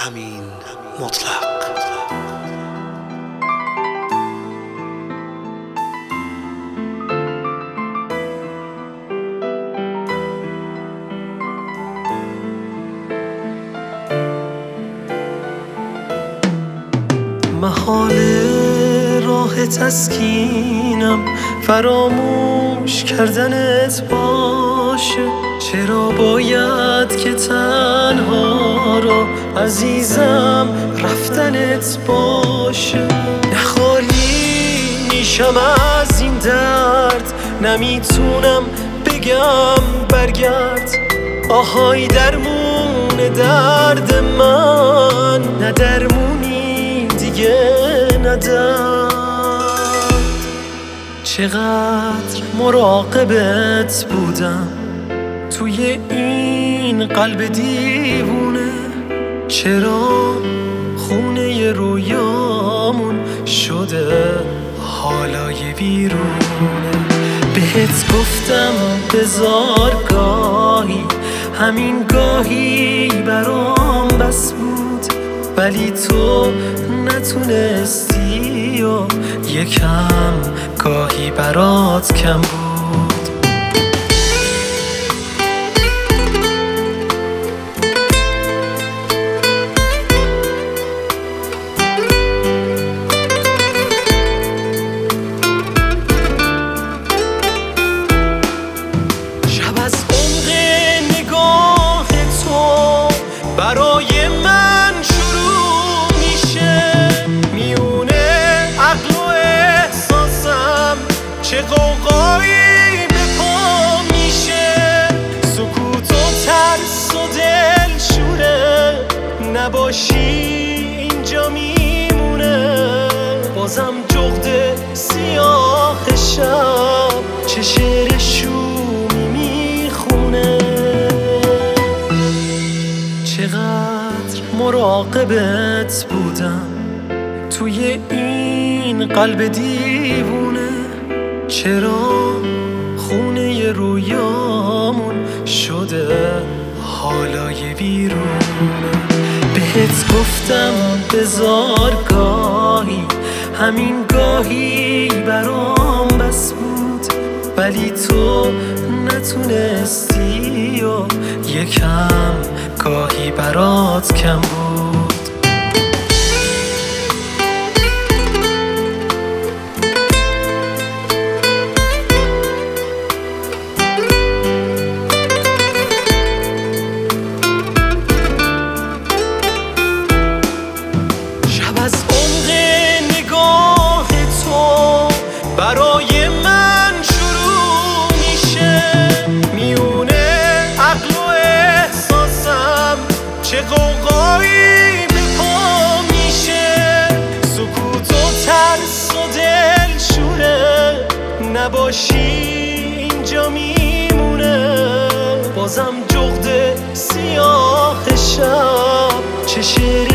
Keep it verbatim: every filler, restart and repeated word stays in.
امین مطلق. محال راه تسکینم فراموش کردنت باشه. چرا باید که تنها را عزیزم رفتنت باشه؟ نخالی میشم از این درد، نمیتونم بگم برگرد. آهای درمون درد من، نه درمونی دیگه ندارد. چقدر مراقبت بودم توی این قلب دیوونه، چرا خونه رویامون شده حالای ویرونه؟ بهت گفتم بذار گاهی، همین گاهی برام بس بود، ولی تو نتونستی و یکم گاهی برات کم بود. برای من شروع میشه میونه عقل و احساسم، چه قوقایی به پا میشه. سکوت و ترس و دل شوره، نباشی اینجا میمونه. بازم جغد سیاه شب چه شعر شومی میخونه. چقدر مراقبت بودم توی این قلب دیوونه، چرا خونه رویامون شده حالای ویرونه؟ بهت گفتم بذار گاهی، همین گاهی برام بس بود، ولی تو نتونستی و یکم گاهی برات کم بود. شب از عمق نگاه تو برای من شروع میشه میونه عقل و احساسم، چه قوقایی به پا میشه. سکوت و ترس و دل شوره، نباشی اینجا میمونه. بازم جغد سیاه شب چه شعر